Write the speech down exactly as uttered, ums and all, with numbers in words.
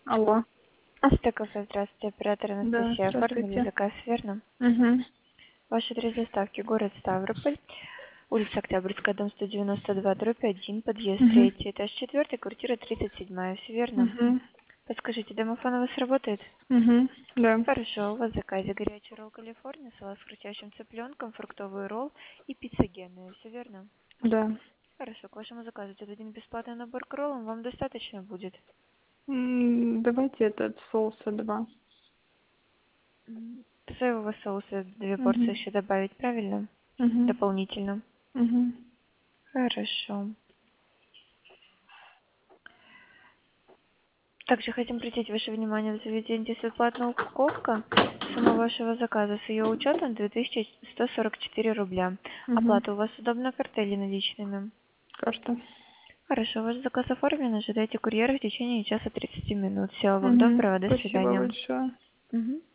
Алло. Астеков, здравствуйте, оператор Да, Анастасия. Оформили здравствуйте. заказ, верно? Угу. Ваш адрес доставки город Ставрополь, улица Октябрьская, дом сто девяносто два, дробь один, подъезд Угу. третий, этаж четвертый, квартира тридцать семь, все верно? Угу. Подскажите, домофон у вас работает? Угу. Да. Хорошо, у вас в заказе горячий ролл Калифорния, салат с хрустящим цыпленком, фруктовый ролл и пицца генная, все верно? Да. Хорошо, к вашему заказу идет один бесплатный набор к роллам, вам достаточно будет? М, Давайте этот соуса два. М, Соевого соуса две порции Угу. еще добавить, правильно? Угу. Дополнительно. Угу. Хорошо. Также хотим обратить ваше внимание, в заведении действует платная упаковка. Сумма вашего заказа с ее учетом две тысячи сто сорок четыре рубля. Угу. Оплата у вас удобна картой или наличными? Карта. Хорошо, ваш заказ оформлен. Ожидайте курьера в течение часа тридцати минут. Всего вам Угу. доброго, до Спасибо свидания. большое. Мгм.